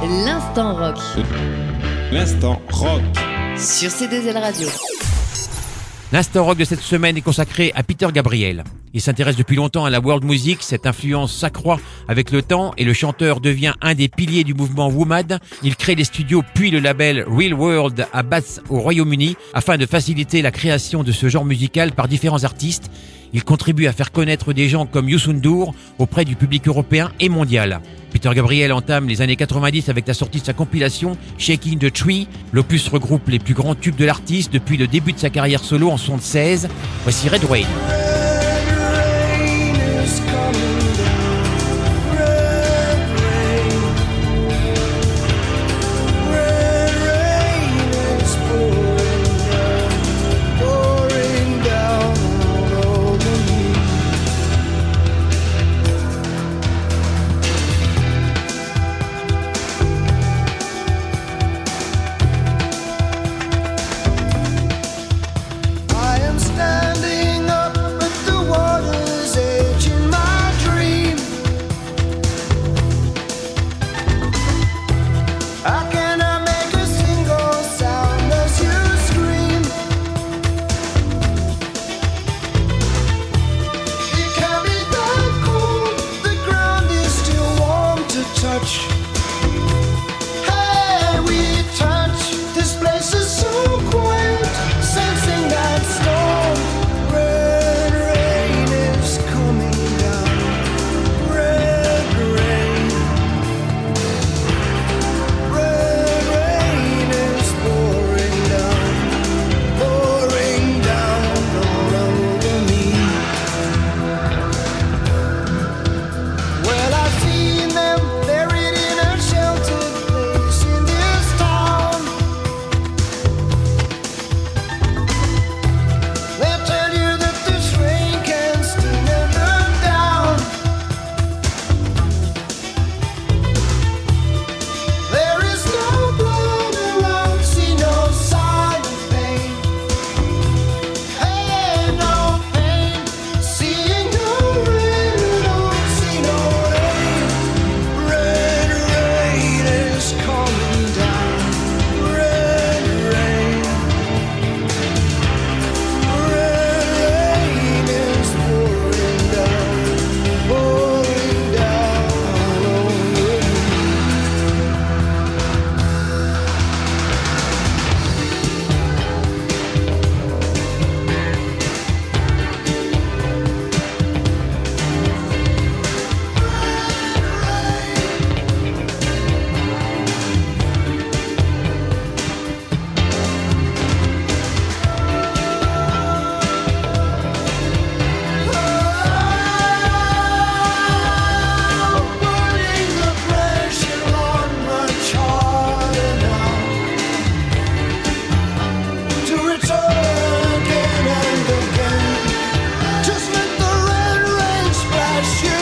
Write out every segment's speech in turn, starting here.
L'instant rock. L'instant rock. Sur C2L Radio. L'instant rock de cette semaine est consacré à Peter Gabriel. Il s'intéresse depuis longtemps à la world music, cette influence s'accroît avec le temps et le chanteur devient un des piliers du mouvement WOMAD. Il crée les studios puis le label Real World à Bath au Royaume-Uni afin de faciliter la création de ce genre musical par différents artistes. Il contribue à faire connaître des gens comme Youssou N'Dour auprès du public européen et mondial. Peter Gabriel entame les années 90 avec la sortie de sa compilation Shaking the Tree. L'opus regroupe les plus grands tubes de l'artiste depuis le début de sa carrière solo en 1976. Voici Red Rain. Hey, we touch. This place is so quiet, sensing that storm. Red rain is coming down. Red rain. Red rain is pouring down all over me. Well, I've seen them buried in a sheltered place in this town. They'll tell you that this rain can still never down. There is no blood around, see no sign of pain. Hey, no pain, seeing no rain, don't see no rain. Red rain is coming down. Red rain. Red rain is pouring down all over me. Putting the pressure on much harder now to return again and again. Just let the red rain splash you.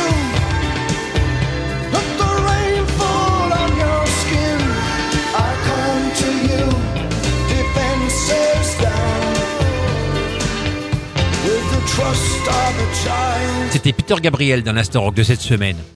Let the rain fall on your skin. I come to you, defenses down, with the trust of a child. C'était Peter Gabriel dans l'instant rock de cette semaine.